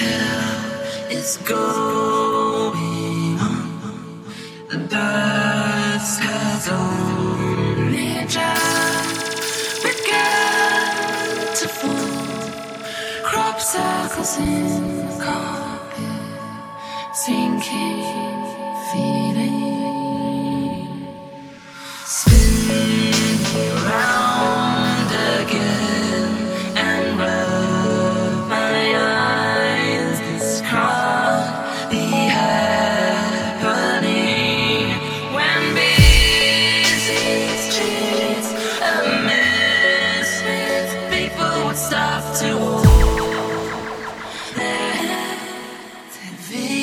is going on. The dust has only just begun to fall. Crop circles in the carpet, sinking, feeling, spinning around again and rub my eyes. This can't be happening when busy streets are messed with. People would stop to walk their heads heavy.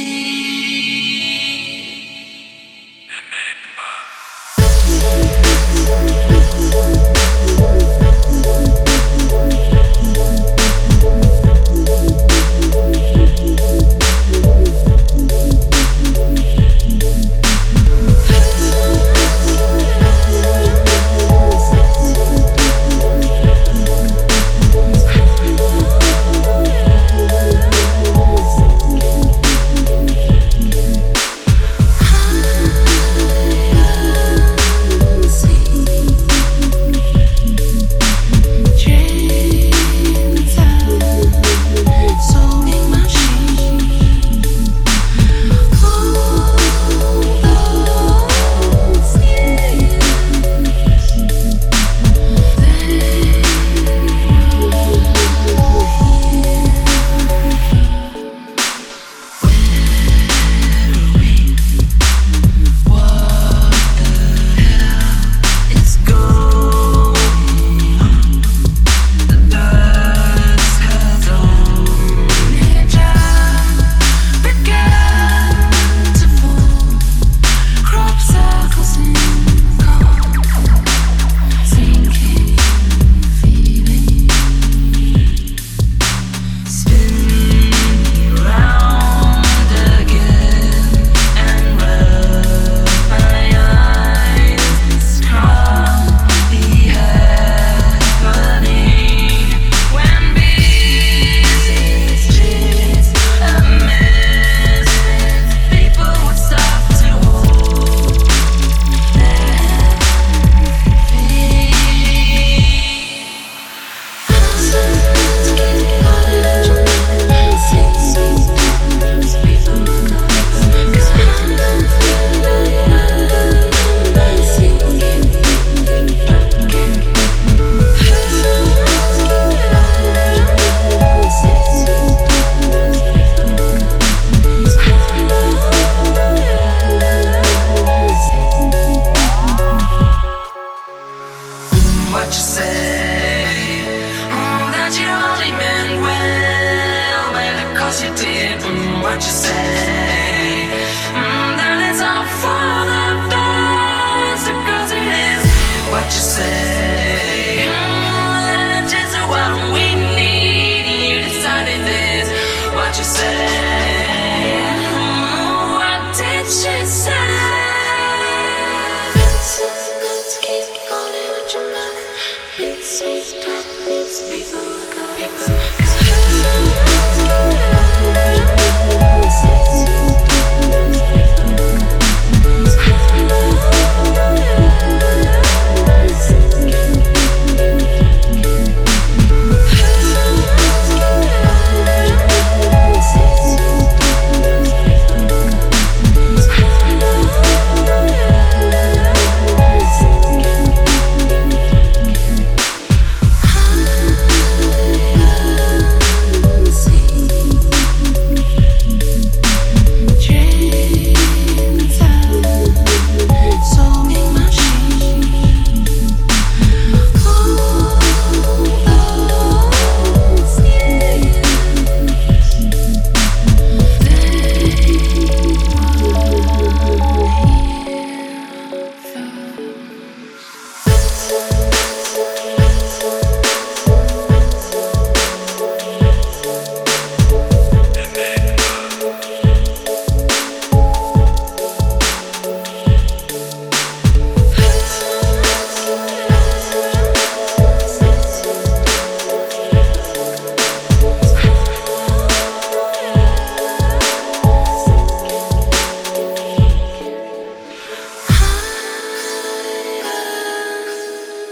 What you say? That you only meant well, well, of course you did. What you say? That it's all for the best, of course it is. What you say? That is what we need. You decided this. What you say? What did she say?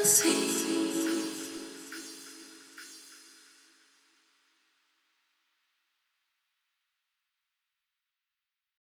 see.